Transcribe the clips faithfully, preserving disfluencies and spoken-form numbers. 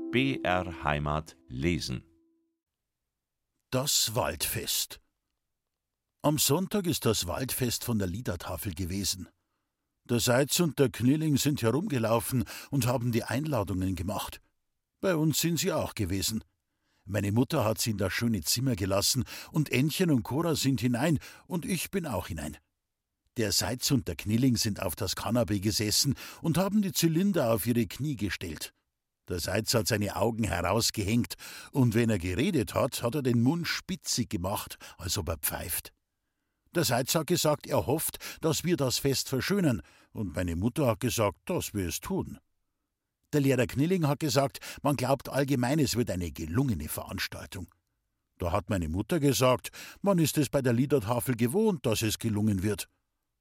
B R Heimat lesen. Das Waldfest. Am Sonntag ist das Waldfest von der Liedertafel gewesen. Der Seitz und der Knilling sind herumgelaufen und haben die Einladungen gemacht. Bei uns sind sie auch gewesen. Meine Mutter hat sie in das schöne Zimmer gelassen und Ännchen und Cora sind hinein und ich bin auch hinein. Der Seitz und der Knilling sind auf das Kanapee gesessen und haben die Zylinder auf ihre Knie gestellt. Der Seitz hat seine Augen herausgehängt und wenn er geredet hat, hat er den Mund spitzig gemacht, als ob er pfeift. Der Seitz hat gesagt, er hofft, dass wir das Fest verschönern, und meine Mutter hat gesagt, dass wir es tun. Der Lehrer Knilling hat gesagt, man glaubt allgemein, es wird eine gelungene Veranstaltung. Da hat meine Mutter gesagt, man ist es bei der Liedertafel gewohnt, dass es gelungen wird.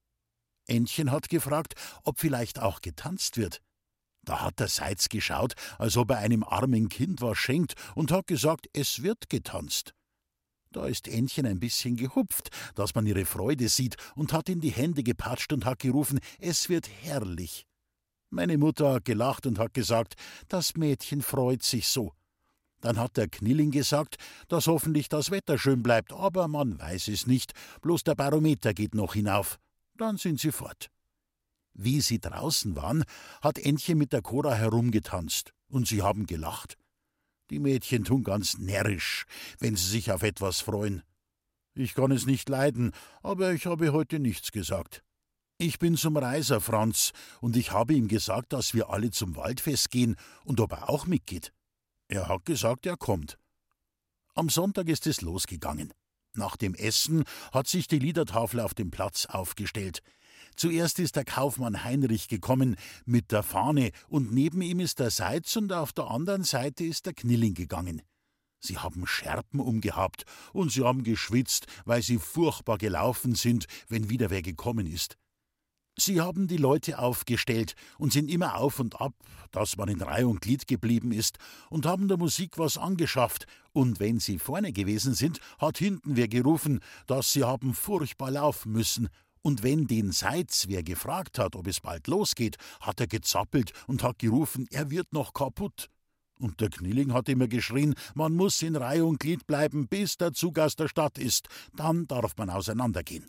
Ännchen hat gefragt, ob vielleicht auch getanzt wird. Da hat der Seitz geschaut, als ob er einem armen Kind was schenkt, und hat gesagt, es wird getanzt. Da ist Ännchen ein bisschen gehupft, dass man ihre Freude sieht, und hat in die Hände gepatscht und hat gerufen, es wird herrlich. Meine Mutter hat gelacht und hat gesagt, das Mädchen freut sich so. Dann hat der Knilling gesagt, dass hoffentlich das Wetter schön bleibt, aber man weiß es nicht, bloß der Barometer geht noch hinauf. Dann sind sie fort. Wie sie draußen waren, hat Ännchen mit der Cora herumgetanzt, und sie haben gelacht. Die Mädchen tun ganz närrisch, wenn sie sich auf etwas freuen. Ich kann es nicht leiden, aber ich habe heute nichts gesagt. Ich bin zum Reiser Franz, und ich habe ihm gesagt, dass wir alle zum Waldfest gehen und ob er auch mitgeht. Er hat gesagt, er kommt. Am Sonntag ist es losgegangen. Nach dem Essen hat sich die Liedertafel auf dem Platz aufgestellt. Zuerst ist der Kaufmann Heinrich gekommen mit der Fahne und neben ihm ist der Seitz und auf der anderen Seite ist der Knilling gegangen. Sie haben Schärpen umgehabt und sie haben geschwitzt, weil sie furchtbar gelaufen sind, wenn wieder wer gekommen ist. Sie haben die Leute aufgestellt und sind immer auf und ab, dass man in Reihe und Glied geblieben ist, und haben der Musik was angeschafft, und wenn sie vorne gewesen sind, hat hinten wer gerufen, dass sie haben furchtbar laufen müssen, und wenn den Seitz wer gefragt hat, ob es bald losgeht, hat er gezappelt und hat gerufen, er wird noch kaputt. Und der Knilling hat immer geschrien, man muss in Reihe und Glied bleiben, bis der Zug aus der Stadt ist, dann darf man auseinandergehen.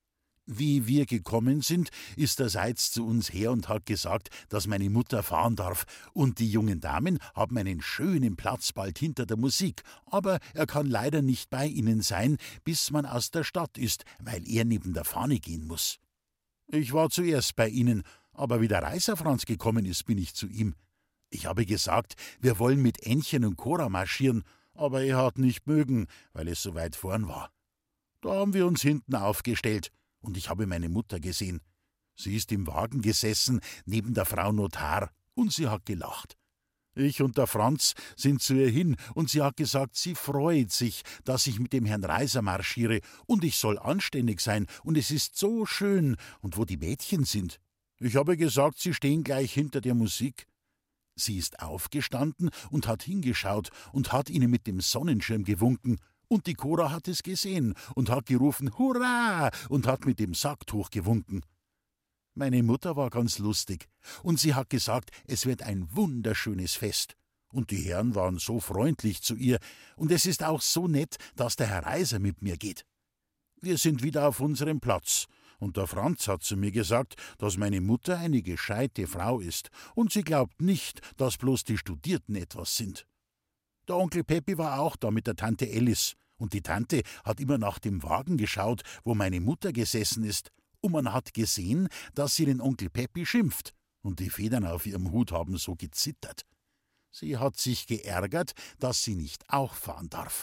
Wie wir gekommen sind, ist der Seitz zu uns her und hat gesagt, dass meine Mutter fahren darf, und die jungen Damen haben einen schönen Platz bald hinter der Musik, aber er kann leider nicht bei ihnen sein, bis man aus der Stadt ist, weil er neben der Fahne gehen muss. Ich war zuerst bei ihnen, aber wie der Reiser Franz gekommen ist, bin ich zu ihm. Ich habe gesagt, wir wollen mit Ännchen und Cora marschieren, aber er hat nicht mögen, weil es so weit vorn war. Da haben wir uns hinten aufgestellt, und ich habe meine Mutter gesehen. Sie ist im Wagen gesessen, neben der Frau Notar, und sie hat gelacht. Ich und der Franz sind zu ihr hin, und sie hat gesagt, sie freut sich, dass ich mit dem Herrn Reiser marschiere, und ich soll anständig sein, und es ist so schön, und wo die Mädchen sind. Ich habe gesagt, sie stehen gleich hinter der Musik. Sie ist aufgestanden und hat hingeschaut und hat ihnen mit dem Sonnenschirm gewunken, und die Cora hat es gesehen und hat gerufen, Hurra! Und hat mit dem Sacktuch gewunken. Meine Mutter war ganz lustig, und sie hat gesagt, es wird ein wunderschönes Fest. Und die Herren waren so freundlich zu ihr, und es ist auch so nett, dass der Herr Reiser mit mir geht. Wir sind wieder auf unserem Platz, und der Franz hat zu mir gesagt, dass meine Mutter eine gescheite Frau ist, und sie glaubt nicht, dass bloß die Studierten etwas sind. Der Onkel Peppi war auch da mit der Tante Ellis, und die Tante hat immer nach dem Wagen geschaut, wo meine Mutter gesessen ist, und man hat gesehen, dass sie den Onkel Peppi schimpft, und die Federn auf ihrem Hut haben so gezittert. Sie hat sich geärgert, dass sie nicht auch fahren darf.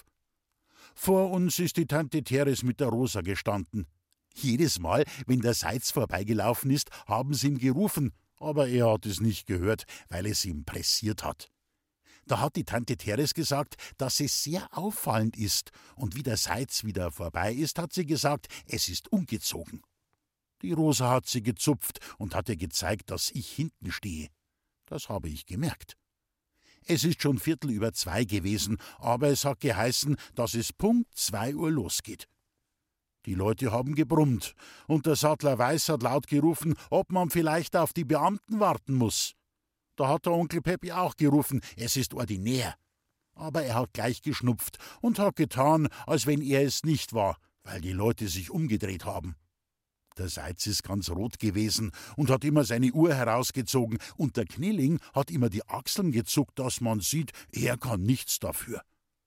Vor uns ist die Tante Teres mit der Rosa gestanden. Jedes Mal, wenn der Seitz vorbeigelaufen ist, haben sie ihm gerufen, aber er hat es nicht gehört, weil es ihm pressiert hat. Da hat die Tante Teres gesagt, dass es sehr auffallend ist, und wie der Seitz wieder vorbei ist, hat sie gesagt, es ist ungezogen. Die Rosa hat sie gezupft und hat ihr gezeigt, dass ich hinten stehe. Das habe ich gemerkt. Es ist schon Viertel über zwei gewesen, aber es hat geheißen, dass es Punkt zwei Uhr losgeht. Die Leute haben gebrummt, und der Sattler Weiß hat laut gerufen, ob man vielleicht auf die Beamten warten muss. Da hat der Onkel Peppi auch gerufen, es ist ordinär. Aber er hat gleich geschnupft und hat getan, als wenn er es nicht war, weil die Leute sich umgedreht haben. Der Seitz ist ganz rot gewesen und hat immer seine Uhr herausgezogen, und der Knilling hat immer die Achseln gezuckt, dass man sieht, er kann nichts dafür.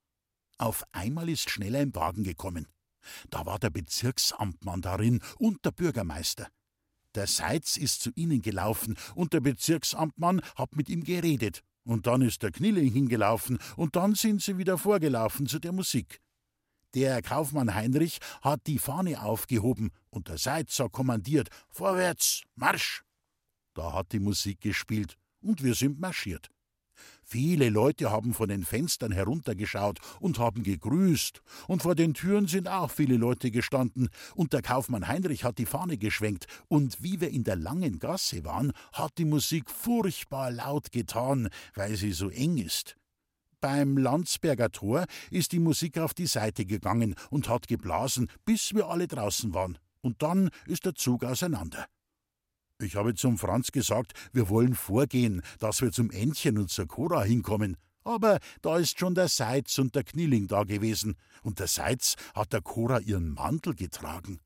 Auf einmal ist schnell ein Wagen gekommen. Da war der Bezirksamtmann darin und der Bürgermeister. Der Seitz ist zu ihnen gelaufen und der Bezirksamtmann hat mit ihm geredet. Und dann ist der Knilling hingelaufen und dann sind sie wieder vorgelaufen zu der Musik. Der Kaufmann Heinrich hat die Fahne aufgehoben und der Seitz hat kommandiert, vorwärts, Marsch! Da hat die Musik gespielt und wir sind marschiert. Viele Leute haben von den Fenstern heruntergeschaut und haben gegrüßt, und vor den Türen sind auch viele Leute gestanden, und der Kaufmann Heinrich hat die Fahne geschwenkt, und wie wir in der langen Gasse waren, hat die Musik furchtbar laut getan, weil sie so eng ist. Beim Landsberger Tor ist die Musik auf die Seite gegangen und hat geblasen, bis wir alle draußen waren, und dann ist der Zug auseinander. Ich habe zum Franz gesagt, wir wollen vorgehen, dass wir zum Entchen und zur Cora hinkommen. Aber da ist schon der Seitz und der Knilling da gewesen, und der Seitz hat der Cora ihren Mantel getragen.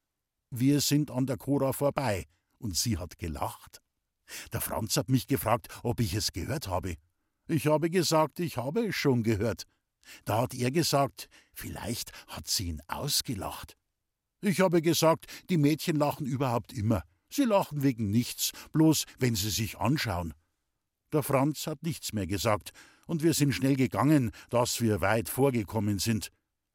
Wir sind an der Cora vorbei, und sie hat gelacht. Der Franz hat mich gefragt, ob ich es gehört habe. Ich habe gesagt, ich habe es schon gehört. Da hat er gesagt, vielleicht hat sie ihn ausgelacht. Ich habe gesagt, die Mädchen lachen überhaupt immer. Sie lachen wegen nichts, bloß wenn sie sich anschauen. Der Franz hat nichts mehr gesagt, und wir sind schnell gegangen, dass wir weit vorgekommen sind.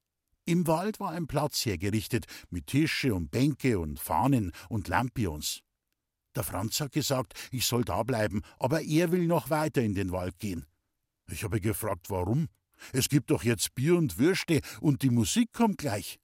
Im Wald war ein Platz hergerichtet, mit Tische und Bänke und Fahnen und Lampions. Der Franz hat gesagt, ich soll da bleiben, aber er will noch weiter in den Wald gehen. Ich habe gefragt, warum? Es gibt doch jetzt Bier und Würste und die Musik kommt gleich.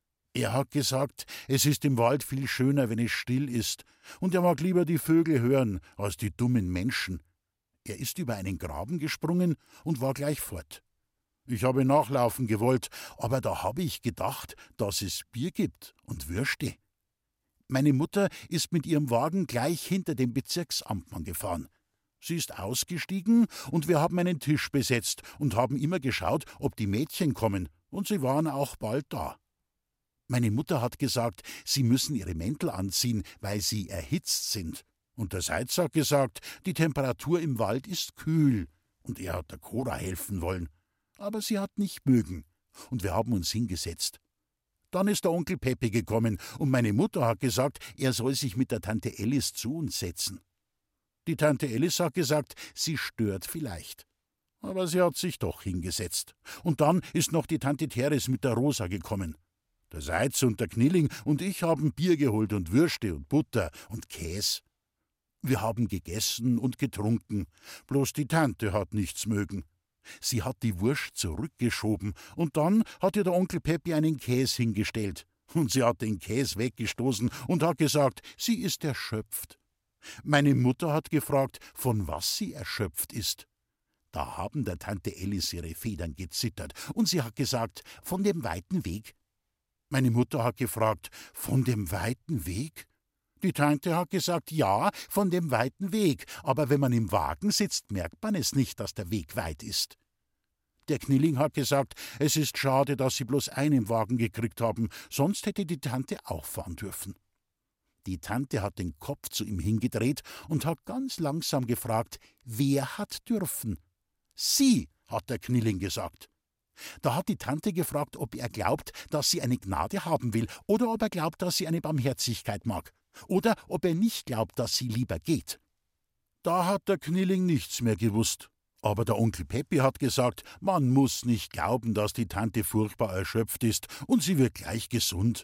Er hat gesagt, es ist im Wald viel schöner, wenn es still ist, und er mag lieber die Vögel hören als die dummen Menschen. Er ist über einen Graben gesprungen und war gleich fort. Ich habe nachlaufen gewollt, aber da habe ich gedacht, dass es Bier gibt und Würste. Meine Mutter ist mit ihrem Wagen gleich hinter dem Bezirksamtmann gefahren. Sie ist ausgestiegen und wir haben einen Tisch besetzt und haben immer geschaut, ob die Mädchen kommen, und sie waren auch bald da. Meine Mutter hat gesagt, sie müssen ihre Mäntel anziehen, weil sie erhitzt sind. Und der Seitz hat gesagt, die Temperatur im Wald ist kühl. Und er hat der Cora helfen wollen. Aber sie hat nicht mögen. Und wir haben uns hingesetzt. Dann ist der Onkel Peppi gekommen und meine Mutter hat gesagt, er soll sich mit der Tante Ellis zu uns setzen. Die Tante Ellis hat gesagt, sie stört vielleicht. Aber sie hat sich doch hingesetzt. Und dann ist noch die Tante Teres mit der Rosa gekommen. Der Seitz und der Knilling und ich haben Bier geholt und Würste und Butter und Käse. Wir haben gegessen und getrunken, bloß die Tante hat nichts mögen. Sie hat die Wurst zurückgeschoben und dann hat ihr der Onkel Peppi einen Käse hingestellt. Und sie hat den Käse weggestoßen und hat gesagt, sie ist erschöpft. Meine Mutter hat gefragt, von was sie erschöpft ist. Da haben der Tante Ellis ihre Federn gezittert und sie hat gesagt, von dem weiten Weg. Meine Mutter hat gefragt, von dem weiten Weg? Die Tante hat gesagt, ja, von dem weiten Weg, aber wenn man im Wagen sitzt, merkt man es nicht, dass der Weg weit ist. Der Knilling hat gesagt, es ist schade, dass sie bloß einen Wagen gekriegt haben, sonst hätte die Tante auch fahren dürfen. Die Tante hat den Kopf zu ihm hingedreht und hat ganz langsam gefragt, wer hat dürfen? Sie, hat der Knilling gesagt. Da hat die Tante gefragt, ob er glaubt, dass sie eine Gnade haben will, oder ob er glaubt, dass sie eine Barmherzigkeit mag, oder ob er nicht glaubt, dass sie lieber geht. Da hat der Knilling nichts mehr gewusst. Aber der Onkel Peppi hat gesagt, man muss nicht glauben, dass die Tante furchtbar erschöpft ist, und sie wird gleich gesund.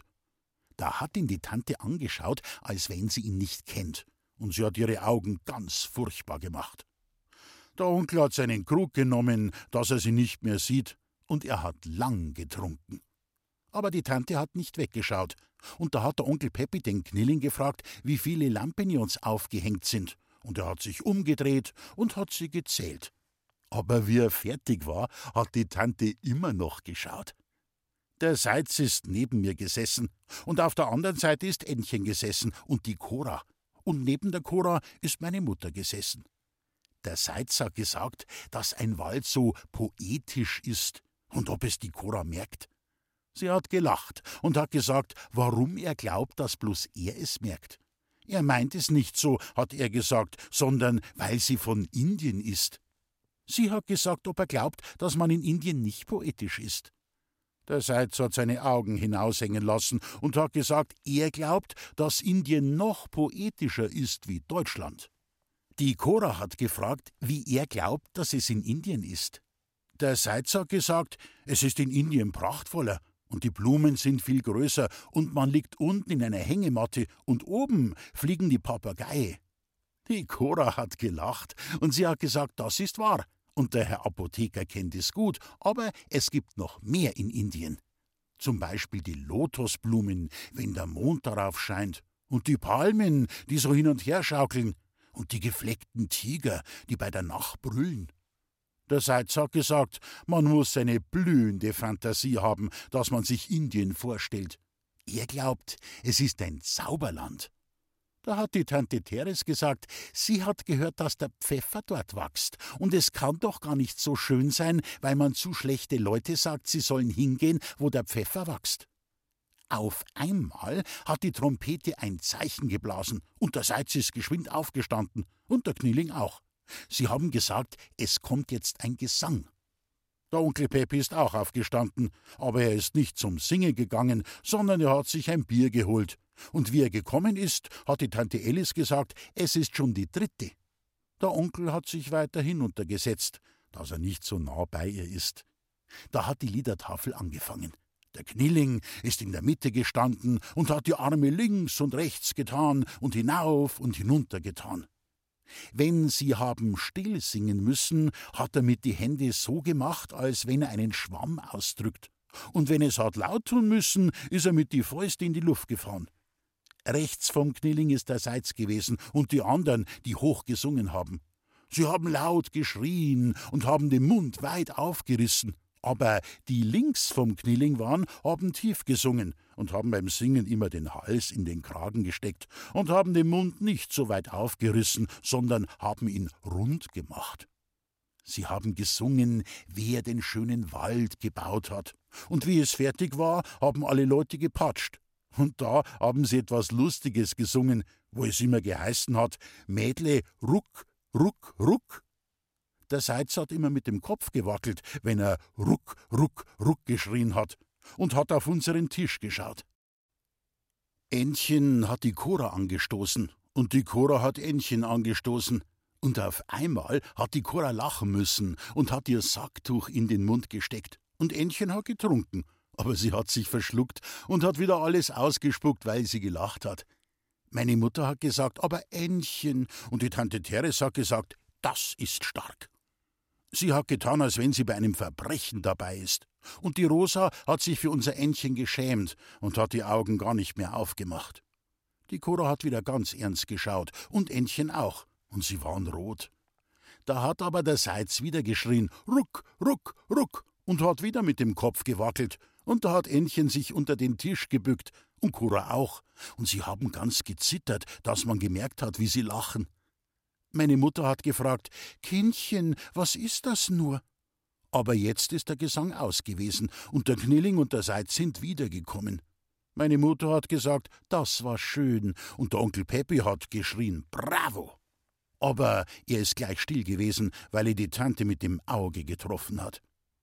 Da hat ihn die Tante angeschaut, als wenn sie ihn nicht kennt, und sie hat ihre Augen ganz furchtbar gemacht. Der Onkel hat seinen Krug genommen, dass er sie nicht mehr sieht, und er hat lang getrunken. Aber die Tante hat nicht weggeschaut, und da hat der Onkel Peppi den Knilling gefragt, wie viele Lampignons aufgehängt sind, und er hat sich umgedreht und hat sie gezählt. Aber wie er fertig war, hat die Tante immer noch geschaut. Der Seitz ist neben mir gesessen, und auf der anderen Seite ist Ännchen gesessen und die Cora, und neben der Cora ist meine Mutter gesessen. Der Seitz hat gesagt, dass ein Wald so poetisch ist und ob es die Cora merkt. Sie hat gelacht und hat gesagt, warum er glaubt, dass bloß er es merkt. Er meint es nicht so, hat er gesagt, sondern weil sie von Indien ist. Sie hat gesagt, ob er glaubt, dass man in Indien nicht poetisch ist. Der Seitz hat seine Augen hinaushängen lassen und hat gesagt, er glaubt, dass Indien noch poetischer ist wie Deutschland. Die Cora hat gefragt, wie er glaubt, dass es in Indien ist. Der Seitz hat gesagt, es ist in Indien prachtvoller und die Blumen sind viel größer und man liegt unten in einer Hängematte und oben fliegen die Papageien. Die Cora hat gelacht und sie hat gesagt, das ist wahr. Und der Herr Apotheker kennt es gut, aber es gibt noch mehr in Indien. Zum Beispiel die Lotusblumen, wenn der Mond darauf scheint, und die Palmen, die so hin und her schaukeln, und die gefleckten Tiger, die bei der Nacht brüllen. Der Seitz hat gesagt, man muss eine blühende Fantasie haben, dass man sich Indien vorstellt. Er glaubt, es ist ein Zauberland. Da hat die Tante Teres gesagt, sie hat gehört, dass der Pfeffer dort wächst. Und es kann doch gar nicht so schön sein, weil man zu schlechte Leute sagt, sie sollen hingehen, wo der Pfeffer wächst. Auf einmal hat die Trompete ein Zeichen geblasen und der Seitz ist geschwind aufgestanden und der Kniling auch. Sie haben gesagt, es kommt jetzt ein Gesang. Der Onkel Pepi ist auch aufgestanden, aber er ist nicht zum Singen gegangen, sondern er hat sich ein Bier geholt. Und wie er gekommen ist, hat die Tante Ellis gesagt, es ist schon die dritte. Der Onkel hat sich weiter hinuntergesetzt, dass er nicht so nah bei ihr ist. Da hat die Liedertafel angefangen. Der Kniling ist in der Mitte gestanden und hat die Arme links und rechts getan und hinauf und hinunter getan. Wenn sie haben still singen müssen, hat er mit die Hände so gemacht, als wenn er einen Schwamm ausdrückt. Und wenn es hat laut tun müssen, ist er mit die Fäuste in die Luft gefahren. Rechts vom Kniling ist der Seitz gewesen und die anderen, die hoch gesungen haben. Sie haben laut geschrien und haben den Mund weit aufgerissen. Aber die links vom Kniling waren, haben tief gesungen und haben beim Singen immer den Hals in den Kragen gesteckt und haben den Mund nicht so weit aufgerissen, sondern haben ihn rund gemacht. Sie haben gesungen, wer den schönen Wald gebaut hat. Und wie es fertig war, haben alle Leute gepatscht. Und da haben sie etwas Lustiges gesungen, wo es immer geheißen hat, Mädle, ruck, ruck, ruck. Der Seitz hat immer mit dem Kopf gewackelt, wenn er ruck, ruck, ruck geschrien hat und hat auf unseren Tisch geschaut. Ännchen hat die Cora angestoßen und die Cora hat Ännchen angestoßen. Und auf einmal hat die Cora lachen müssen und hat ihr Sacktuch in den Mund gesteckt. Und Ännchen hat getrunken, aber sie hat sich verschluckt und hat wieder alles ausgespuckt, weil sie gelacht hat. Meine Mutter hat gesagt, aber Ännchen, und die Tante Teres hat gesagt, das ist stark. Sie hat getan, als wenn sie bei einem Verbrechen dabei ist. Und die Rosa hat sich für unser Ännchen geschämt und hat die Augen gar nicht mehr aufgemacht. Die Cora hat wieder ganz ernst geschaut und Ännchen auch, und sie waren rot. Da hat aber der Seitz wieder geschrien, ruck, ruck, ruck, und hat wieder mit dem Kopf gewackelt. Und da hat Ännchen sich unter den Tisch gebückt und Cora auch. Und sie haben ganz gezittert, dass man gemerkt hat, wie sie lachen. Meine Mutter hat gefragt, Kindchen, was ist das nur? Aber jetzt ist der Gesang aus gewesen und der Kniling und der Seitz sind wiedergekommen. Meine Mutter hat gesagt, das war schön und der Onkel Pepi hat geschrien, bravo! Aber er ist gleich still gewesen, weil er die Tante mit dem Auge getroffen hat.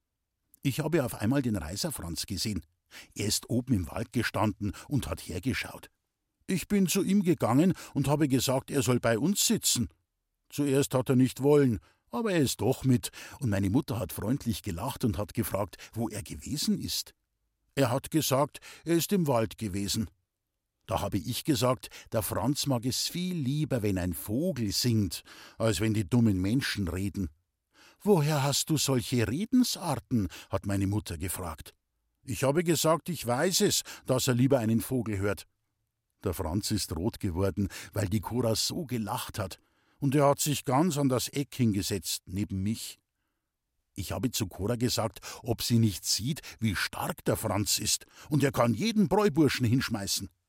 Ich habe auf einmal den Reiserfranz gesehen. Er ist oben im Wald gestanden und hat hergeschaut. Ich bin zu ihm gegangen und habe gesagt, er soll bei uns sitzen. Zuerst hat er nicht wollen, aber er ist doch mit, und meine Mutter hat freundlich gelacht und hat gefragt, wo er gewesen ist. Er hat gesagt, er ist im Wald gewesen. Da habe ich gesagt, der Franz mag es viel lieber, wenn ein Vogel singt, als wenn die dummen Menschen reden. »Woher hast du solche Redensarten?« hat meine Mutter gefragt. Ich habe gesagt, ich weiß es, dass er lieber einen Vogel hört. Der Franz ist rot geworden, weil die Cora so gelacht hat, und er hat sich ganz an das Eck hingesetzt, neben mich. Ich habe zu Cora gesagt, ob sie nicht sieht, wie stark der Franz ist, und er kann jeden Bräuburschen hinschmeißen.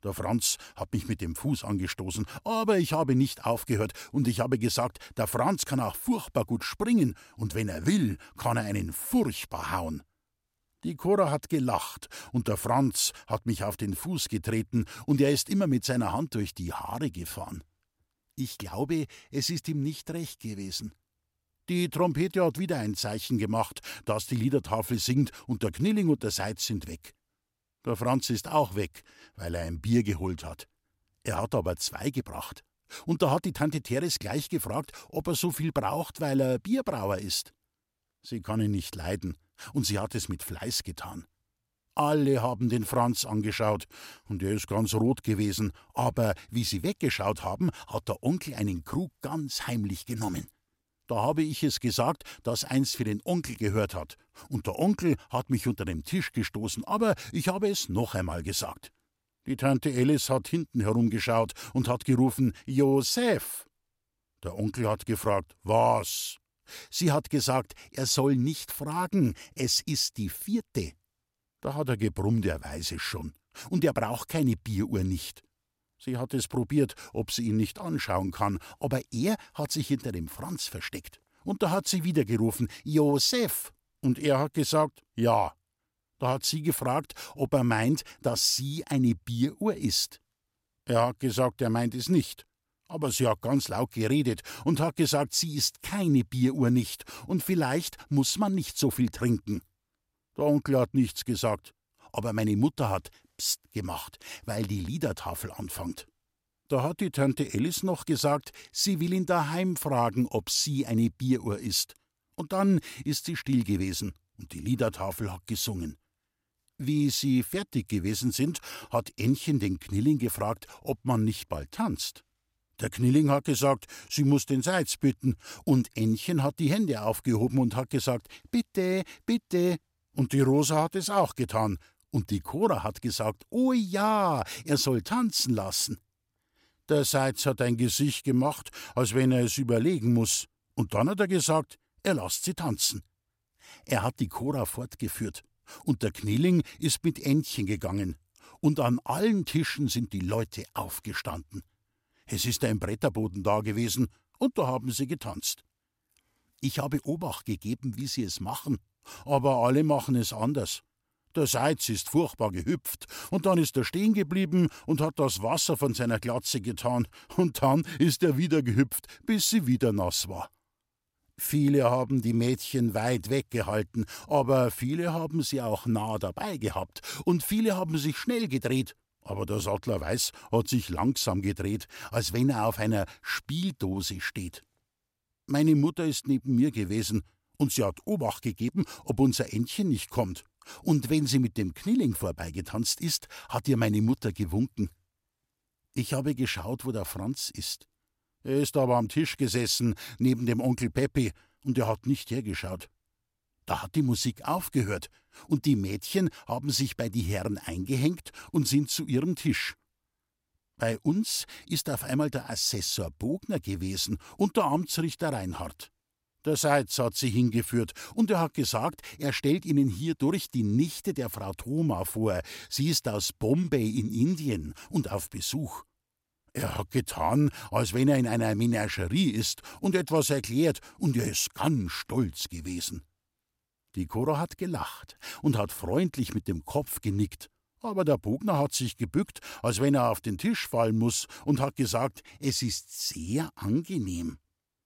Der Franz hat mich mit dem Fuß angestoßen, aber ich habe nicht aufgehört und ich habe gesagt, der Franz kann auch furchtbar gut springen und wenn er will, kann er einen furchtbar hauen. Die Cora hat gelacht und der Franz hat mich auf den Fuß getreten und er ist immer mit seiner Hand durch die Haare gefahren. Ich glaube, es ist ihm nicht recht gewesen. Die Trompete hat wieder ein Zeichen gemacht, dass die Liedertafel singt und der Knilling und der Seitz sind weg. Der Franz ist auch weg, weil er ein Bier geholt hat. Er hat aber zwei gebracht. Und da hat die Tante Teres gleich gefragt, ob er so viel braucht, weil er Bierbrauer ist. Sie kann ihn nicht leiden, und sie hat es mit Fleiß getan. Alle haben den Franz angeschaut, und er ist ganz rot gewesen, aber wie sie weggeschaut haben, hat der Onkel einen Krug ganz heimlich genommen. Da habe ich es gesagt, dass eins für den Onkel gehört hat. Und der Onkel hat mich unter dem Tisch gestoßen, aber ich habe es noch einmal gesagt. Die Tante Alice hat hinten herumgeschaut und hat gerufen, »Josef!« Der Onkel hat gefragt, »Was?« Sie hat gesagt, er soll nicht fragen, es ist die vierte. Da hat er gebrummt, er weiß es schon. Und er braucht keine Bieruhr nicht. Sie hat es probiert, ob sie ihn nicht anschauen kann, aber er hat sich hinter dem Franz versteckt. Und da hat sie wieder gerufen, »Josef!« Und er hat gesagt, »Ja.« Da hat sie gefragt, ob er meint, dass sie eine Bieruhr ist. Er hat gesagt, er meint es nicht. Aber sie hat ganz laut geredet und hat gesagt, sie ist keine Bieruhr nicht und vielleicht muss man nicht so viel trinken. Der Onkel hat nichts gesagt, aber meine Mutter hat Psst gemacht, weil die Liedertafel anfängt. Da hat die Tante Alice noch gesagt, sie will ihn daheim fragen, ob sie eine Bieruhr ist. Und dann ist sie still gewesen und die Liedertafel hat gesungen. Wie sie fertig gewesen sind, hat Ännchen den Knilling gefragt, ob man nicht bald tanzt. Der Knilling hat gesagt, sie muss den Seitz bitten, und Ännchen hat die Hände aufgehoben und hat gesagt, bitte, bitte. Und die Rosa hat es auch getan. Und die Cora hat gesagt, oh ja, er soll tanzen lassen. Der Seitz hat ein Gesicht gemacht, als wenn er es überlegen muss. Und dann hat er gesagt, er lasst sie tanzen. Er hat die Cora fortgeführt. Und der Knilling ist mit Ännchen gegangen. Und an allen Tischen sind die Leute aufgestanden. Es ist ein Bretterboden da gewesen, und da haben sie getanzt. Ich habe Obacht gegeben, wie sie es machen, aber alle machen es anders. Der Seitz ist furchtbar gehüpft, und dann ist er stehen geblieben und hat das Wasser von seiner Glatze getan, und dann ist er wieder gehüpft, bis sie wieder nass war. Viele haben die Mädchen weit weggehalten, aber viele haben sie auch nah dabei gehabt, und viele haben sich schnell gedreht, aber der Sattler Weiß hat sich langsam gedreht, als wenn er auf einer Spieldose steht. Meine Mutter ist neben mir gewesen, und sie hat Obacht gegeben, ob unser Ännchen nicht kommt. Und wenn sie mit dem Knilling vorbeigetanzt ist, hat ihr meine Mutter gewunken. Ich habe geschaut, wo der Franz ist. Er ist aber am Tisch gesessen, neben dem Onkel Peppi, und er hat nicht hergeschaut. Da hat die Musik aufgehört, und die Mädchen haben sich bei die Herren eingehängt und sind zu ihrem Tisch. Bei uns ist auf einmal der Assessor Bogner gewesen und der Amtsrichter Reinhardt. Der Seitz hat sie hingeführt, und er hat gesagt, er stellt ihnen hierdurch die Nichte der Frau Thoma vor. Sie ist aus Bombay in Indien und auf Besuch. Er hat getan, als wenn er in einer Menagerie ist und etwas erklärt, und er ist ganz stolz gewesen. Die Cora hat gelacht und hat freundlich mit dem Kopf genickt, aber der Bogner hat sich gebückt, als wenn er auf den Tisch fallen muss, und hat gesagt, es ist sehr angenehm.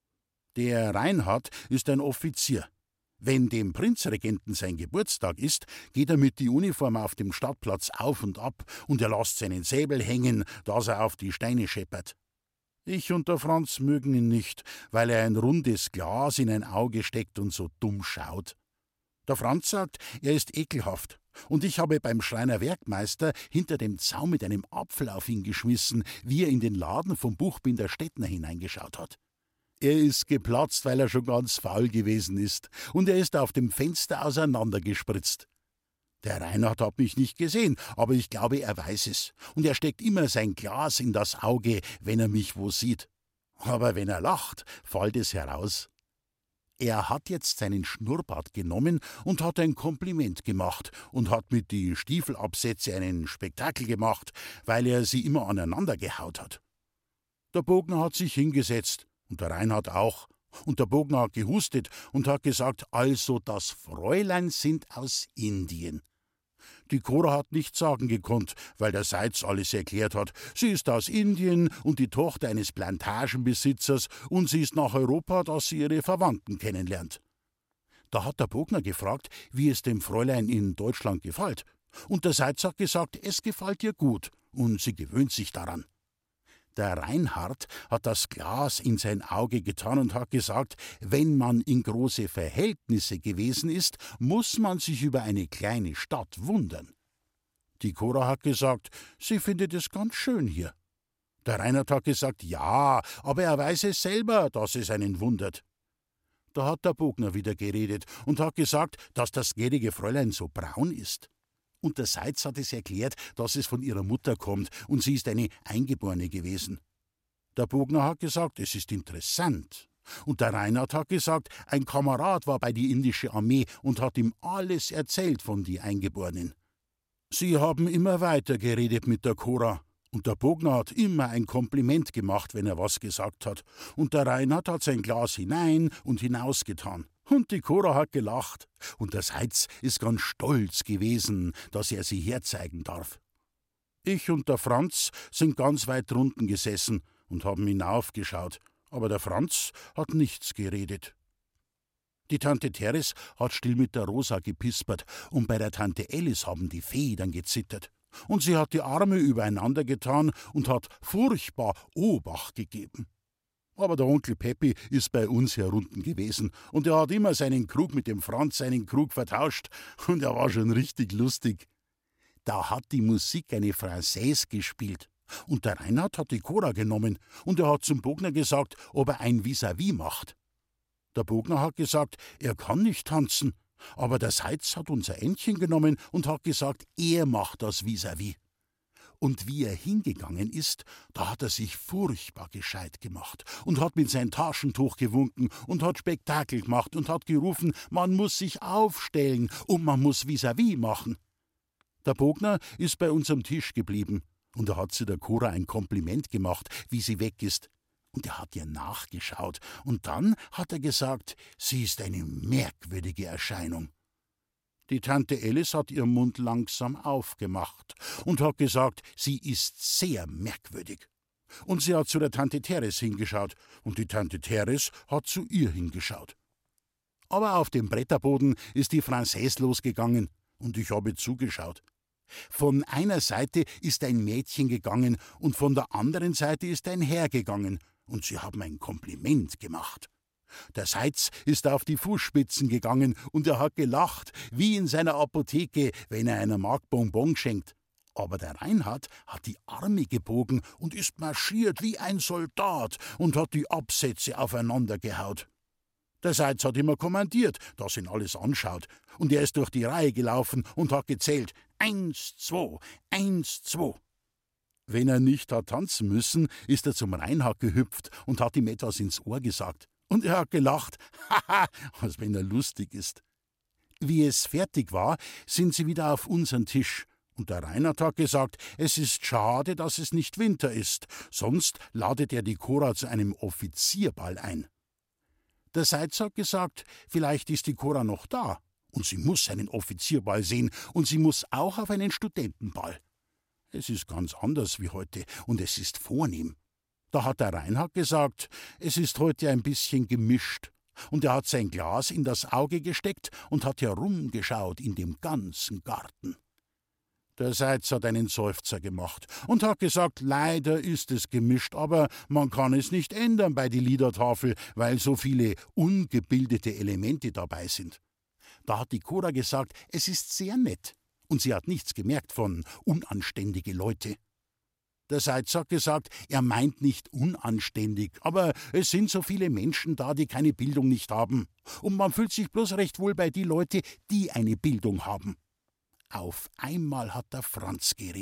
Der Reinhardt ist ein Offizier. Wenn dem Prinzregenten sein Geburtstag ist, geht er mit die Uniform auf dem Stadtplatz auf und ab, und er lässt seinen Säbel hängen, dass er auf die Steine scheppert. Ich und der Franz mögen ihn nicht, weil er ein rundes Glas in ein Auge steckt und so dumm schaut. Der Franz sagt, er ist ekelhaft, und ich habe beim Schreiner Werkmeister hinter dem Zaun mit einem Apfel auf ihn geschmissen, wie er in den Laden vom Buchbinder Stettner hineingeschaut hat. Er ist geplatzt, weil er schon ganz faul gewesen ist, und er ist auf dem Fenster auseinandergespritzt. Der Reinhard hat mich nicht gesehen, aber ich glaube, er weiß es, und er steckt immer sein Glas in das Auge, wenn er mich wo sieht. Aber wenn er lacht, fällt es heraus. Er hat jetzt seinen Schnurrbart genommen und hat ein Kompliment gemacht und hat mit die Stiefelabsätze einen Spektakel gemacht, weil er sie immer aneinander gehaut hat. Der Bogner hat sich hingesetzt und der Reinhard auch. Und der Bogner hat gehustet und hat gesagt, also das Fräulein sind aus Indien. Die Cora hat nichts sagen gekonnt, weil der Seitz alles erklärt hat. Sie ist aus Indien und die Tochter eines Plantagenbesitzers und sie ist nach Europa, dass sie ihre Verwandten kennenlernt. Da hat der Bogner gefragt, wie es dem Fräulein in Deutschland gefällt. Und der Seitz hat gesagt, es gefällt ihr gut und sie gewöhnt sich daran. Der Reinhard hat das Glas in sein Auge getan und hat gesagt, wenn man in große Verhältnisse gewesen ist, muss man sich über eine kleine Stadt wundern. Die Cora hat gesagt, sie findet es ganz schön hier. Der Reinhard hat gesagt, ja, aber er weiß es selber, dass es einen wundert. Da hat der Bogner wieder geredet und hat gesagt, dass das gnädige Fräulein so braun ist. Und der Seitz hat es erklärt, dass es von ihrer Mutter kommt und sie ist eine Eingeborene gewesen. Der Bogner hat gesagt, es ist interessant. Und der Reinhard hat gesagt, ein Kamerad war bei die indische Armee und hat ihm alles erzählt von die Eingeborenen. Sie haben immer weiter geredet mit der Cora. Und der Bogner hat immer ein Kompliment gemacht, wenn er was gesagt hat. Und der Reinhard hat sein Glas hinein und hinausgetan. Und die Cora hat gelacht. Und der Seitz ist ganz stolz gewesen, dass er sie herzeigen darf. Ich und der Franz sind ganz weit drunten gesessen und haben hinaufgeschaut. Aber der Franz hat nichts geredet. Die Tante Teres hat still mit der Rosa gepispert und bei der Tante Ellis haben die Federn gezittert. Und sie hat die Arme übereinander getan und hat furchtbar Obacht gegeben. Aber der Onkel Peppi ist bei uns herunten gewesen und er hat immer seinen Krug mit dem Franz seinen Krug vertauscht und er war schon richtig lustig. Da hat die Musik eine Française gespielt und der Reinhard hat die Cora genommen und er hat zum Bogner gesagt, ob er ein Vis-à-vis macht. Der Bogner hat gesagt, er kann nicht tanzen, aber der Seitz hat unser Entchen genommen und hat gesagt, er macht das Vis-à-vis. Und wie er hingegangen ist, da hat er sich furchtbar gescheit gemacht und hat mit sein Taschentuch gewunken und hat Spektakel gemacht und hat gerufen, man muss sich aufstellen und man muss vis-à-vis machen. Der Bogner ist bei uns am Tisch geblieben und er hat zu der Cora ein Kompliment gemacht, wie sie weg ist. Und er hat ihr nachgeschaut und dann hat er gesagt, sie ist eine merkwürdige Erscheinung. Die Tante Ellis hat ihren Mund langsam aufgemacht und hat gesagt, sie ist sehr merkwürdig. Und sie hat zu der Tante Teres hingeschaut und die Tante Teres hat zu ihr hingeschaut. Aber auf dem Bretterboden ist die Française losgegangen und ich habe zugeschaut. Von einer Seite ist ein Mädchen gegangen und von der anderen Seite ist ein Herr gegangen und sie haben ein Kompliment gemacht. Der Seitz ist auf die Fußspitzen gegangen und er hat gelacht, wie in seiner Apotheke, wenn er einer Magd Bonbon schenkt. Aber der Reinhard hat die Arme gebogen und ist marschiert wie ein Soldat und hat die Absätze aufeinander gehaut. Der Seitz hat immer kommandiert, dass ihn alles anschaut, und er ist durch die Reihe gelaufen und hat gezählt, eins, zwei, eins, zwei. Wenn er nicht hat tanzen müssen, ist er zum Reinhard gehüpft und hat ihm etwas ins Ohr gesagt. Und er hat gelacht, haha, als wenn er lustig ist. Wie es fertig war, sind sie wieder auf unseren Tisch. Und der Reinhard hat gesagt, es ist schade, dass es nicht Winter ist, sonst ladet er die Cora zu einem Offizierball ein. Der Seitz hat gesagt, vielleicht ist die Cora noch da. Und sie muss einen Offizierball sehen und sie muss auch auf einen Studentenball. Es ist ganz anders wie heute und es ist vornehm. Da hat der Reinhard gesagt, es ist heute ein bisschen gemischt. Und er hat sein Glas in das Auge gesteckt und hat herumgeschaut in dem ganzen Garten. Der Seitz hat einen Seufzer gemacht und hat gesagt, leider ist es gemischt, aber man kann es nicht ändern bei die Liedertafel, weil so viele ungebildete Elemente dabei sind. Da hat die Cora gesagt, es ist sehr nett. Und sie hat nichts gemerkt von unanständige Leute. Der Seitz hat gesagt, er meint nicht unanständig, aber es sind so viele Menschen da, die keine Bildung nicht haben. Und man fühlt sich bloß recht wohl bei die Leute, die eine Bildung haben. Auf einmal hat der Franz geredet.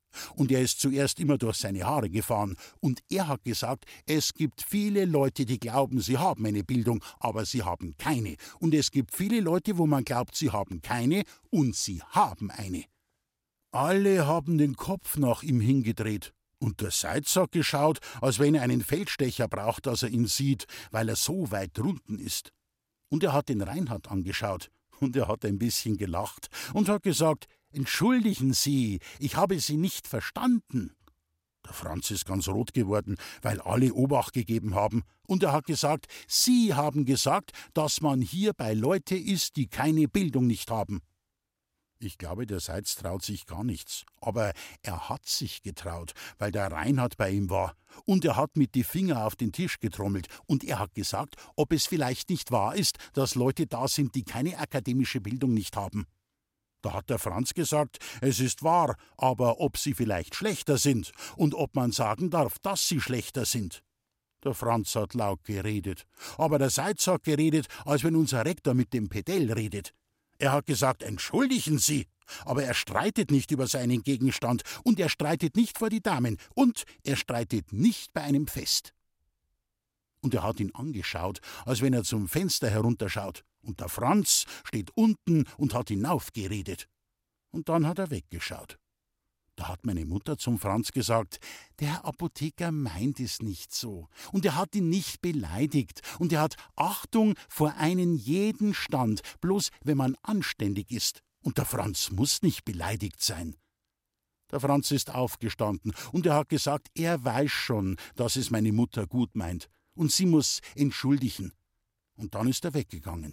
Und er ist zuerst immer durch seine Haare gefahren. Und er hat gesagt, es gibt viele Leute, die glauben, sie haben eine Bildung, aber sie haben keine. Und es gibt viele Leute, wo man glaubt, sie haben keine, und sie haben eine. Alle haben den Kopf nach ihm hingedreht. Und der Seitz hat geschaut, als wenn er einen Feldstecher braucht, dass er ihn sieht, weil er so weit drunten ist. Und er hat den Reinhard angeschaut. Und er hat ein bisschen gelacht und hat gesagt, »Entschuldigen Sie, ich habe Sie nicht verstanden.« Der Franz ist ganz rot geworden, weil alle Obacht gegeben haben. Und er hat gesagt, »Sie haben gesagt, dass man hier bei Leute ist, die keine Bildung nicht haben.« Ich glaube, der Seitz traut sich gar nichts. Aber er hat sich getraut, weil der Reinhard bei ihm war. Und er hat mit die Finger auf den Tisch getrommelt. Und er hat gesagt, ob es vielleicht nicht wahr ist, dass Leute da sind, die keine akademische Bildung nicht haben. Da hat der Franz gesagt, es ist wahr, aber ob sie vielleicht schlechter sind und ob man sagen darf, dass sie schlechter sind. Der Franz hat laut geredet. Aber der Seitz hat geredet, als wenn unser Rektor mit dem Pedell redet. Er hat gesagt, entschuldigen Sie, aber er streitet nicht über seinen Gegenstand und er streitet nicht vor die Damen und er streitet nicht bei einem Fest. Und er hat ihn angeschaut, als wenn er zum Fenster herunterschaut. Und der Franz steht unten und hat hinaufgeredet. Und dann hat er weggeschaut. Da hat meine Mutter zum Franz gesagt, der Herr Apotheker meint es nicht so. Und er hat ihn nicht beleidigt. Und er hat Achtung vor einen jeden Stand, bloß wenn man anständig ist. Und der Franz muss nicht beleidigt sein. Der Franz ist aufgestanden und er hat gesagt, er weiß schon, dass es meine Mutter gut meint. Und sie muss entschuldigen. Und dann ist er weggegangen.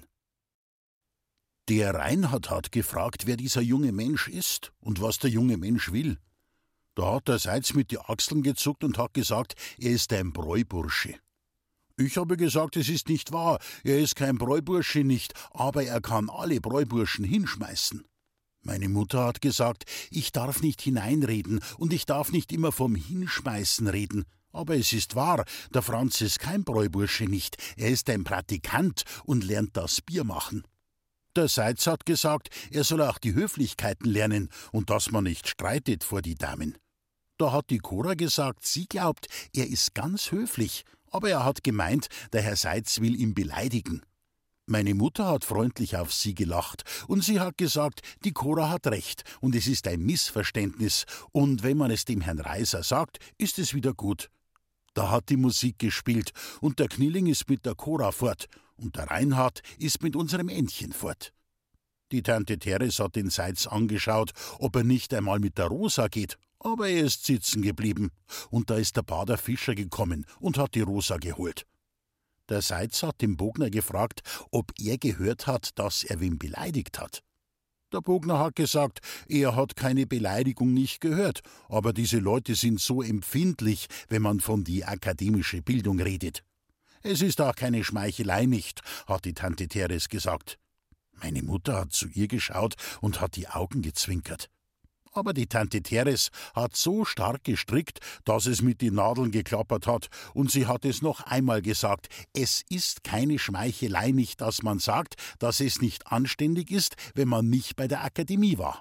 Der Reinhard hat gefragt, wer dieser junge Mensch ist und was der junge Mensch will. Da hat der Seitz mit die Achseln gezuckt und hat gesagt, er ist ein Bräubursche. Ich habe gesagt, es ist nicht wahr, er ist kein Bräubursche nicht, aber er kann alle Bräuburschen hinschmeißen. Meine Mutter hat gesagt, ich darf nicht hineinreden und ich darf nicht immer vom Hinschmeißen reden. Aber es ist wahr, der Franz ist kein Bräubursche nicht, er ist ein Praktikant und lernt das Bier machen. Der Seitz hat gesagt, er soll auch die Höflichkeiten lernen und dass man nicht streitet vor die Damen. Da hat die Cora gesagt, sie glaubt, er ist ganz höflich, aber er hat gemeint, der Herr Seitz will ihn beleidigen. Meine Mutter hat freundlich auf sie gelacht und sie hat gesagt, die Cora hat recht und es ist ein Missverständnis und wenn man es dem Herrn Reiser sagt, ist es wieder gut. Da hat die Musik gespielt und der Knilling ist mit der Cora fort und der Reinhard ist mit unserem Entchen fort. Die Tante Teres hat den Seitz angeschaut, ob er nicht einmal mit der Rosa geht, aber er ist sitzen geblieben und da ist der Bader Fischer gekommen und hat die Rosa geholt. Der Seitz hat den Bogner gefragt, ob er gehört hat, dass er wen beleidigt hat. Der Bogner hat gesagt, er hat keine Beleidigung nicht gehört, aber diese Leute sind so empfindlich, wenn man von die akademische Bildung redet. Es ist auch keine Schmeichelei nicht, hat die Tante Teres gesagt. Meine Mutter hat zu ihr geschaut und hat die Augen gezwinkert. Aber die Tante Teres hat so stark gestrickt, dass es mit den Nadeln geklappert hat, und sie hat es noch einmal gesagt, es ist keine Schmeichelei nicht, dass man sagt, dass es nicht anständig ist, wenn man nicht bei der Akademie war.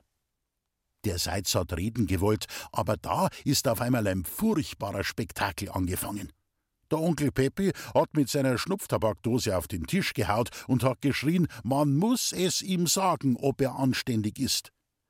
Der Seitz hat reden gewollt, aber da ist auf einmal ein furchtbarer Spektakel angefangen. Der Onkel Peppi hat mit seiner Schnupftabakdose auf den Tisch gehaut und hat geschrien, man muss es ihm sagen, ob er anständig ist.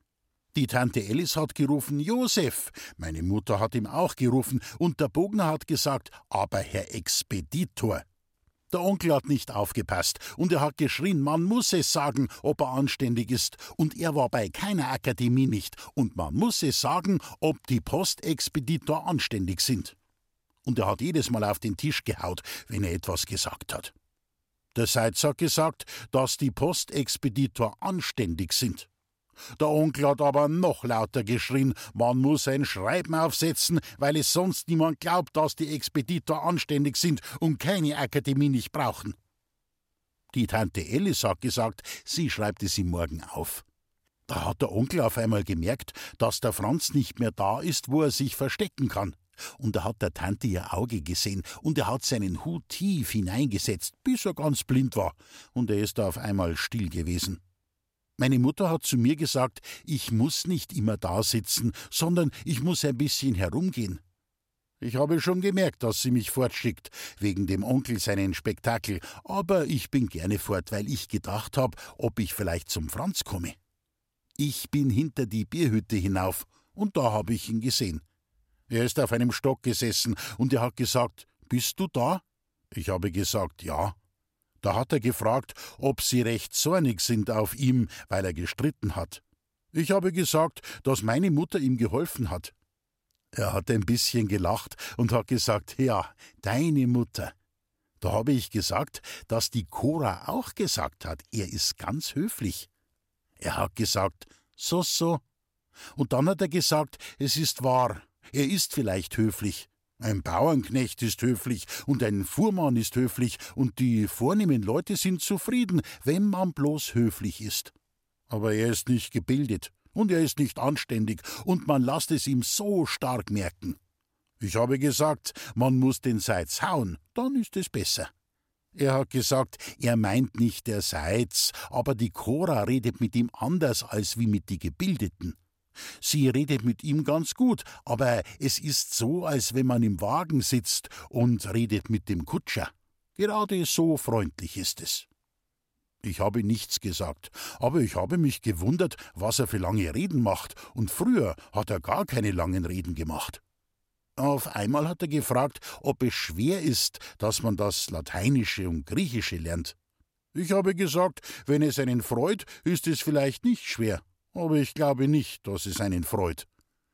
Die Tante Ellis hat gerufen, Josef. Meine Mutter hat ihm auch gerufen und der Bogner hat gesagt, aber Herr Expeditor. Der Onkel hat nicht aufgepasst und er hat geschrien, man muss es sagen, ob er anständig ist. Und er war bei keiner Akademie nicht und man muss es sagen, ob die Postexpeditor anständig sind. Und er hat jedes Mal auf den Tisch gehaut, wenn er etwas gesagt hat. Der Seitz hat gesagt, dass die Postexpeditor anständig sind. Der Onkel hat aber noch lauter geschrien, man muss ein Schreiben aufsetzen, weil es sonst niemand glaubt, dass die Expeditor anständig sind und keine Akademie nicht brauchen. Die Tante Ellis hat gesagt, sie schreibt es ihm morgen auf. Da hat der Onkel auf einmal gemerkt, dass der Franz nicht mehr da ist, wo er sich verstecken kann. Und er hat der Tante ihr Auge gesehen und er hat seinen Hut tief hineingesetzt, bis er ganz blind war, und er ist auf einmal still gewesen. Meine Mutter hat zu mir gesagt, ich muss nicht immer da sitzen, sondern ich muss ein bisschen herumgehen. Ich habe schon gemerkt, dass sie mich fortschickt, wegen dem Onkel seinen Spektakel, aber ich bin gerne fort, weil ich gedacht habe, ob ich vielleicht zum Franz komme. Ich bin hinter die Bierhütte hinauf, und da habe ich ihn gesehen. Er ist auf einem Stock gesessen, und er hat gesagt, »Bist du da?« Ich habe gesagt, »Ja«. Da hat er gefragt, ob sie recht zornig sind auf ihm, weil er gestritten hat. Ich habe gesagt, dass meine Mutter ihm geholfen hat. Er hat ein bisschen gelacht und hat gesagt, »Ja, deine Mutter.« Da habe ich gesagt, dass die Cora auch gesagt hat, er ist ganz höflich. Er hat gesagt, »So, so.« Und dann hat er gesagt, es ist wahr, er ist vielleicht höflich. Ein Bauernknecht ist höflich und ein Fuhrmann ist höflich und die vornehmen Leute sind zufrieden, wenn man bloß höflich ist. Aber er ist nicht gebildet und er ist nicht anständig und man lässt es ihm so stark merken. Ich habe gesagt, man muss den Seitz hauen, dann ist es besser. Er hat gesagt, er meint nicht der Seitz, aber die Cora redet mit ihm anders als wie mit die Gebildeten. Sie redet mit ihm ganz gut, aber es ist so, als wenn man im Wagen sitzt und redet mit dem Kutscher. Gerade so freundlich ist es. Ich habe nichts gesagt, aber ich habe mich gewundert, was er für lange Reden macht, und früher hat er gar keine langen Reden gemacht. Auf einmal hat er gefragt, ob es schwer ist, dass man das Lateinische und Griechische lernt. Ich habe gesagt, wenn es einen freut, ist es vielleicht nicht schwer. Aber ich glaube nicht, dass es einen freut.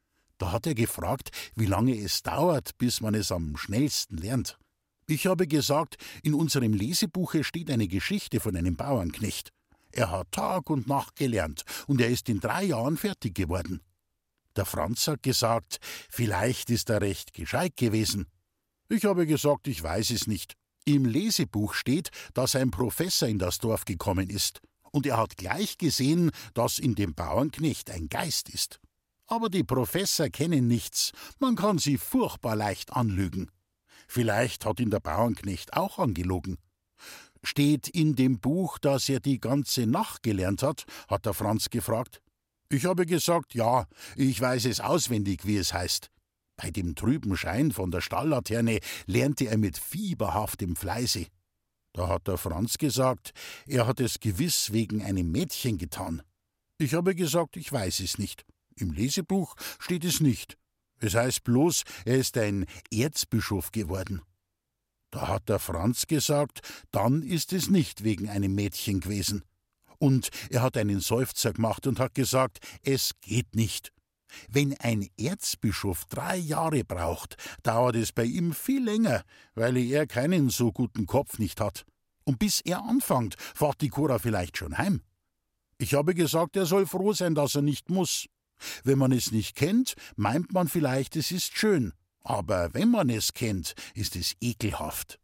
Da hat er gefragt, wie lange es dauert, bis man es am schnellsten lernt. Ich habe gesagt, in unserem Lesebuche steht eine Geschichte von einem Bauernknecht. Er hat Tag und Nacht gelernt und er ist in drei Jahren fertig geworden. Der Franz hat gesagt, vielleicht ist er recht gescheit gewesen. Ich habe gesagt, ich weiß es nicht. Im Lesebuch steht, dass ein Professor in das Dorf gekommen ist. Und er hat gleich gesehen, dass in dem Bauernknecht ein Geist ist. Aber die Professor kennen nichts, man kann sie furchtbar leicht anlügen. Vielleicht hat ihn der Bauernknecht auch angelogen. Steht in dem Buch, dass er die ganze Nacht gelernt hat, hat der Franz gefragt. Ich habe gesagt, ja, ich weiß es auswendig, wie es heißt. Bei dem trüben Schein von der Stalllaterne lernte er mit fieberhaftem Fleiße. Da hat der Franz gesagt, er hat es gewiss wegen einem Mädchen getan. Ich habe gesagt, ich weiß es nicht. Im Lesebuch steht es nicht. Es heißt bloß, er ist ein Erzbischof geworden. Da hat der Franz gesagt, dann ist es nicht wegen einem Mädchen gewesen. Und er hat einen Seufzer gemacht und hat gesagt, es geht nicht. Wenn ein Erzbischof drei Jahre braucht, dauert es bei ihm viel länger, weil er keinen so guten Kopf nicht hat. Und bis er anfängt, fährt die Cora vielleicht schon heim. Ich habe gesagt, er soll froh sein, dass er nicht muss. Wenn man es nicht kennt, meint man vielleicht, es ist schön. Aber wenn man es kennt, ist es ekelhaft.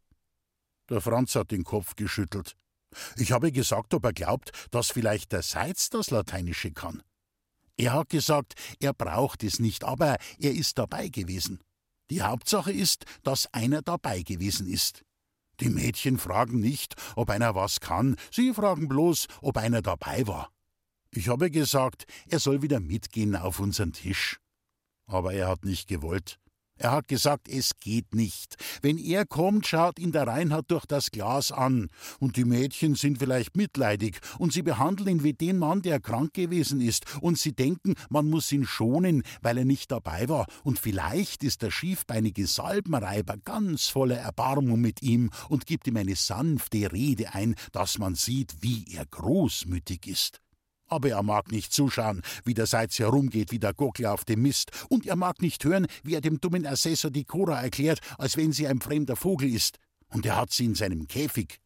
Der Franz hat den Kopf geschüttelt. Ich habe gesagt, ob er glaubt, dass vielleicht der Seitz das Lateinische kann. Er hat gesagt, er braucht es nicht, aber er ist dabei gewesen. Die Hauptsache ist, dass einer dabei gewesen ist. Die Mädchen fragen nicht, ob einer was kann, sie fragen bloß, ob einer dabei war. Ich habe gesagt, er soll wieder mitgehen auf unseren Tisch. Aber er hat nicht gewollt. Er hat gesagt, es geht nicht. Wenn er kommt, schaut ihn der Reinhard durch das Glas an. Und die Mädchen sind vielleicht mitleidig und sie behandeln ihn wie den Mann, der krank gewesen ist. Und sie denken, man muss ihn schonen, weil er nicht dabei war. Und vielleicht ist der schiefbeinige Salbenreiber ganz voller Erbarmung mit ihm und gibt ihm eine sanfte Rede ein, dass man sieht, wie er großmütig ist. Aber er mag nicht zuschauen, wie der Seitz herumgeht wie der Gockel auf dem Mist, und er mag nicht hören, wie er dem dummen Assessor die Cora erklärt, als wenn sie ein fremder Vogel ist, und er hat sie in seinem Käfig.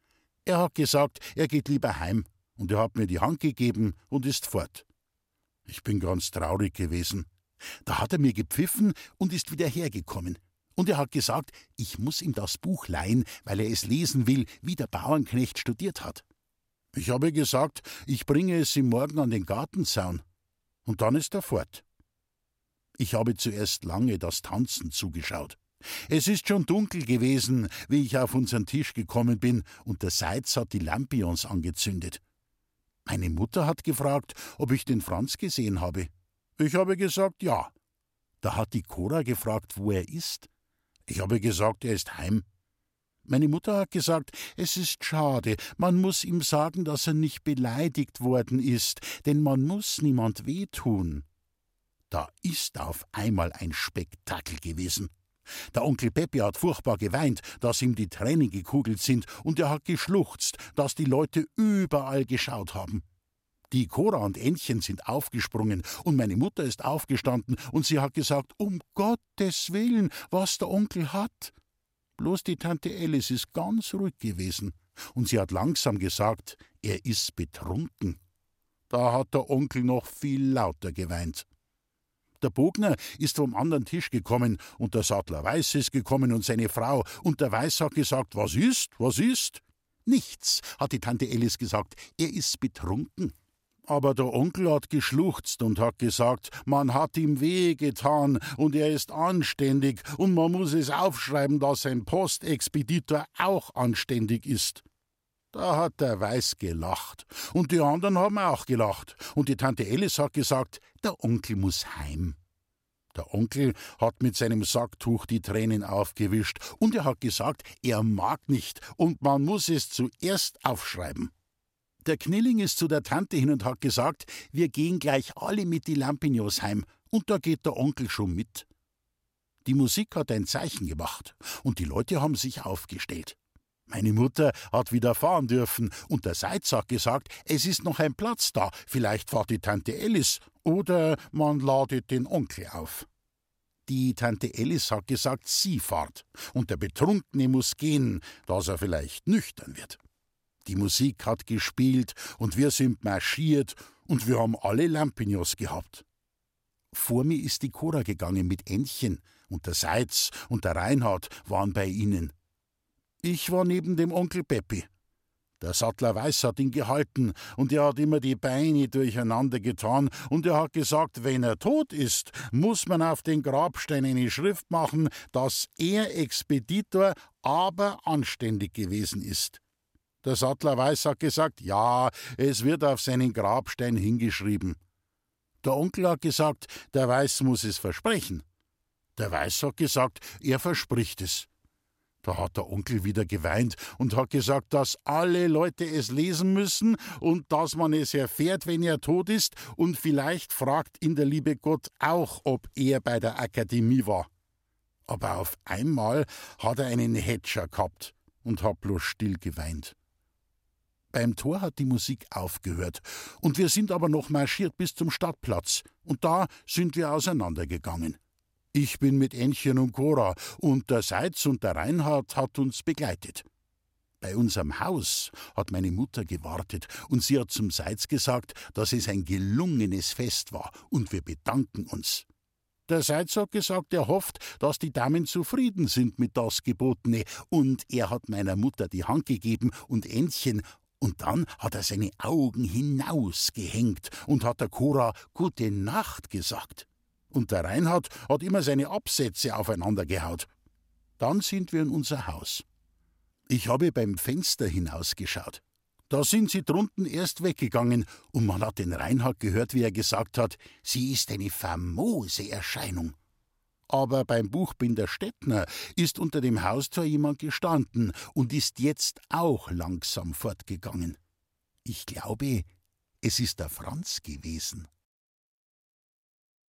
Er hat gesagt, er geht lieber heim, und er hat mir die Hand gegeben und ist fort. Ich bin ganz traurig gewesen. Da hat er mir gepfiffen und ist wieder hergekommen. Und er hat gesagt, ich muss ihm das Buch leihen, weil er es lesen will, wie der Bauernknecht studiert hat. Ich habe gesagt, ich bringe es ihm morgen an den Gartenzaun. Und dann ist er fort. Ich habe zuerst lange das Tanzen zugeschaut. Es ist schon dunkel gewesen, wie ich auf unseren Tisch gekommen bin, und der Seitz hat die Lampions angezündet. Meine Mutter hat gefragt, ob ich den Franz gesehen habe. Ich habe gesagt, ja. Da hat die Cora gefragt, wo er ist. Ich habe gesagt, er ist heim. Meine Mutter hat gesagt, es ist schade, man muss ihm sagen, dass er nicht beleidigt worden ist, denn man muss niemand wehtun. Da ist auf einmal ein Spektakel gewesen. Der Onkel Peppi hat furchtbar geweint, dass ihm die Tränen gekugelt sind, und er hat geschluchzt, dass die Leute überall geschaut haben. Die Cora und Ännchen sind aufgesprungen, und meine Mutter ist aufgestanden, und sie hat gesagt, um Gottes Willen, was der Onkel hat. Bloß die Tante Alice ist ganz ruhig gewesen, und sie hat langsam gesagt, er ist betrunken. Da hat der Onkel noch viel lauter geweint. Der Bogner ist vom anderen Tisch gekommen, und der Sattler Weiß ist gekommen und seine Frau, und der Weiß hat gesagt, was ist, was ist? Nichts, hat die Tante Alice gesagt, er ist betrunken. Aber der Onkel hat geschluchzt und hat gesagt, man hat ihm weh getan und er ist anständig und man muss es aufschreiben, dass ein Postexpeditor auch anständig ist. Da hat der Weiß gelacht und die anderen haben auch gelacht und die Tante Alice hat gesagt, der Onkel muss heim. Der Onkel hat mit seinem Sacktuch die Tränen aufgewischt und er hat gesagt, er mag nicht und man muss es zuerst aufschreiben. Der Knilling ist zu der Tante hin und hat gesagt, wir gehen gleich alle mit die Lampignons heim, und da geht der Onkel schon mit. Die Musik hat ein Zeichen gemacht, und die Leute haben sich aufgestellt. Meine Mutter hat wieder fahren dürfen, und der Seitz hat gesagt, es ist noch ein Platz da, vielleicht fährt die Tante Alice, oder man ladet den Onkel auf. Die Tante Alice hat gesagt, sie fahrt, und der Betrunkene muss gehen, dass er vielleicht nüchtern wird. Die Musik hat gespielt und wir sind marschiert und wir haben alle Lampignons gehabt. Vor mir ist die Cora gegangen mit Ännchen und der Seitz und der Reinhard waren bei ihnen. Ich war neben dem Onkel Peppi. Der Sattler Weiß hat ihn gehalten und er hat immer die Beine durcheinander getan und er hat gesagt, wenn er tot ist, muss man auf den Grabstein eine Schrift machen, dass er Expeditor, aber anständig gewesen ist. Der Sattler Weiß hat gesagt, ja, es wird auf seinen Grabstein hingeschrieben. Der Onkel hat gesagt, der Weiß muss es versprechen. Der Weiß hat gesagt, er verspricht es. Da hat der Onkel wieder geweint und hat gesagt, dass alle Leute es lesen müssen und dass man es erfährt, wenn er tot ist, und vielleicht fragt ihn der liebe Gott auch, ob er bei der Akademie war. Aber auf einmal hat er einen Hätscher gehabt und hat bloß still geweint. Beim Tor hat die Musik aufgehört, und wir sind aber noch marschiert bis zum Stadtplatz, und da sind wir auseinandergegangen. Ich bin mit Ännchen und Cora, und der Seitz und der Reinhard hat uns begleitet. Bei unserem Haus hat meine Mutter gewartet, und sie hat zum Seitz gesagt, dass es ein gelungenes Fest war, und wir bedanken uns. Der Seitz hat gesagt, er hofft, dass die Damen zufrieden sind mit das Gebotene, und er hat meiner Mutter die Hand gegeben und Ännchen, und dann hat er seine Augen hinausgehängt und hat der Cora Gute Nacht gesagt. Und der Reinhard hat immer seine Absätze aufeinander gehaut. Dann sind wir in unser Haus. Ich habe beim Fenster hinausgeschaut. Da sind sie drunten erst weggegangen, und man hat den Reinhard gehört, wie er gesagt hat, sie ist eine famose Erscheinung. Aber beim Buchbinder Stettner ist unter dem Haustor jemand gestanden und ist jetzt auch langsam fortgegangen. Ich glaube, es ist der Franz gewesen.